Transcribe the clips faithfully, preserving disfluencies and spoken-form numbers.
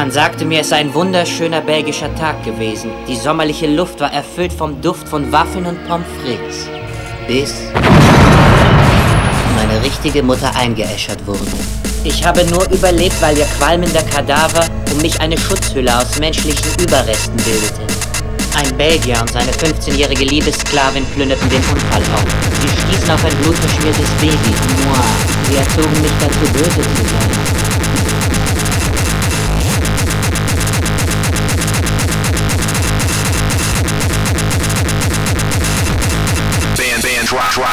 Man sagte mir, es sei ein wunderschöner belgischer Tag gewesen. Die sommerliche Luft war erfüllt vom Duft von Waffeln und Pommes frites. Bis meine richtige Mutter eingeäschert wurde. Ich habe nur überlebt, weil ihr qualmender Kadaver um mich eine Schutzhülle aus menschlichen Überresten bildete. Ein Belgier und seine fünfzehnjährige Liebessklavin plünderten den Unfall auf. Sie stießen auf ein blutverschmiertes Baby. Moi. Sie erzogen mich dazu, böse zu sein. Drop, drop.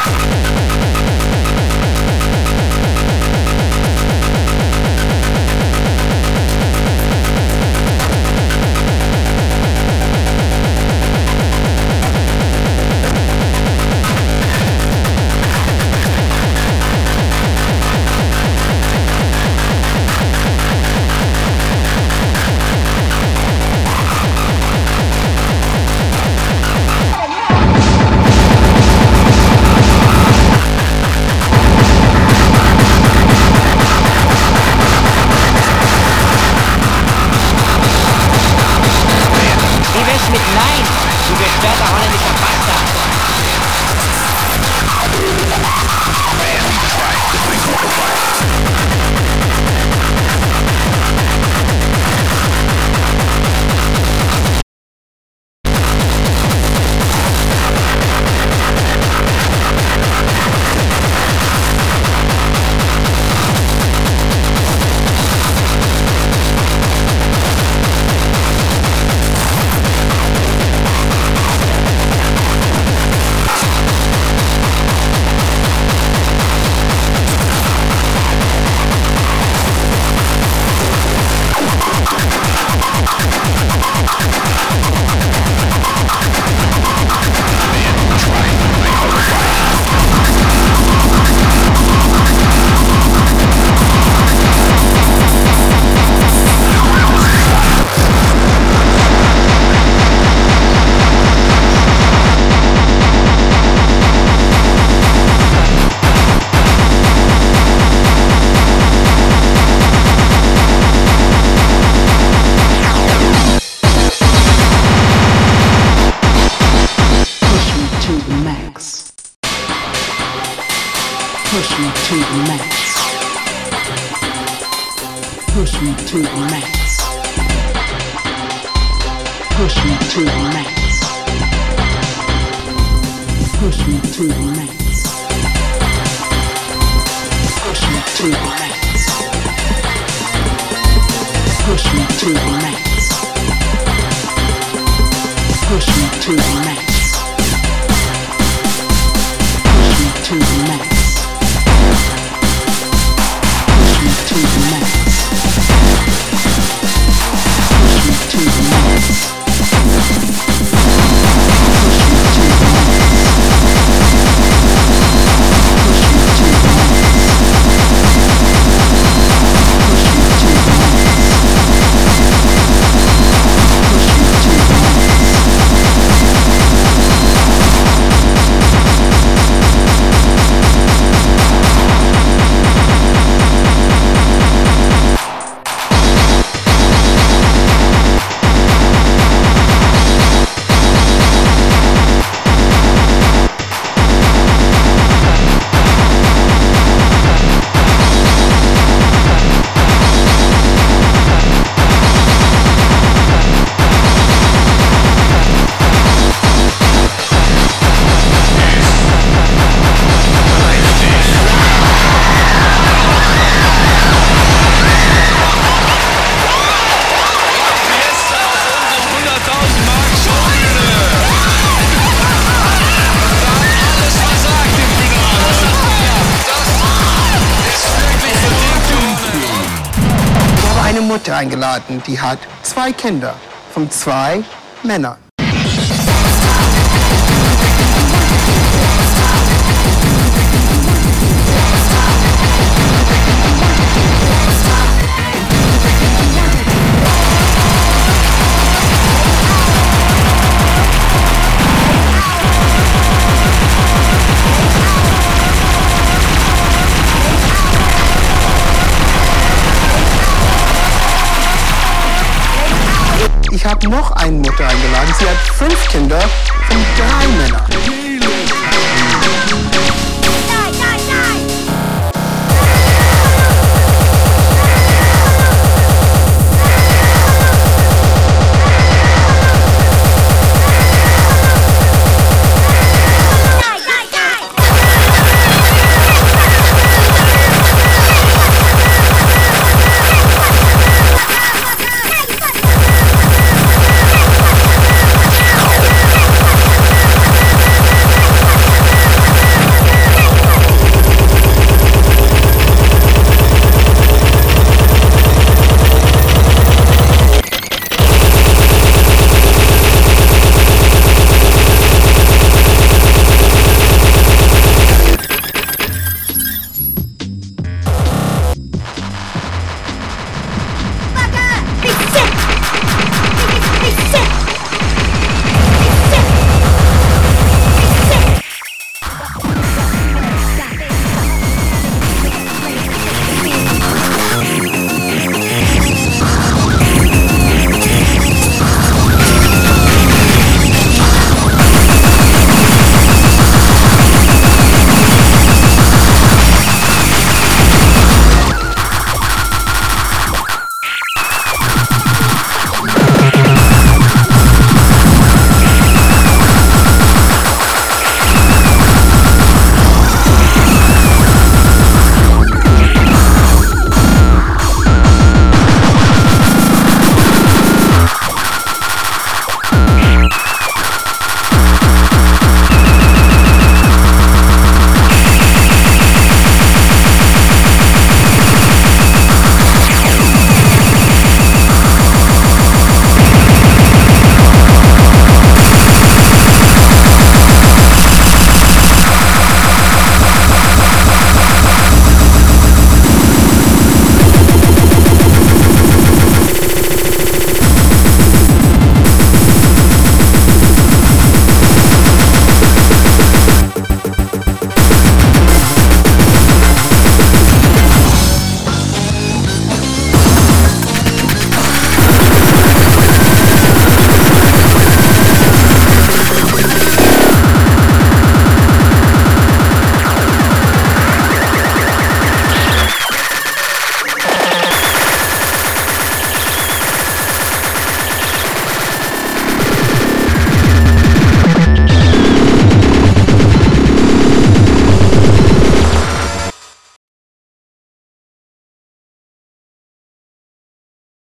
Push me to the max. Push me to the max. Push me to the max. Push me to the max. Push me to the max. Push me to the max. Push me to the max. Push me to the max. To the max. Push me to the max. Mutter eingeladen, die hat zwei Kinder von zwei Männern. Ich habe noch eine Mutter eingeladen. Sie hat fünf Kinder von drei Männern.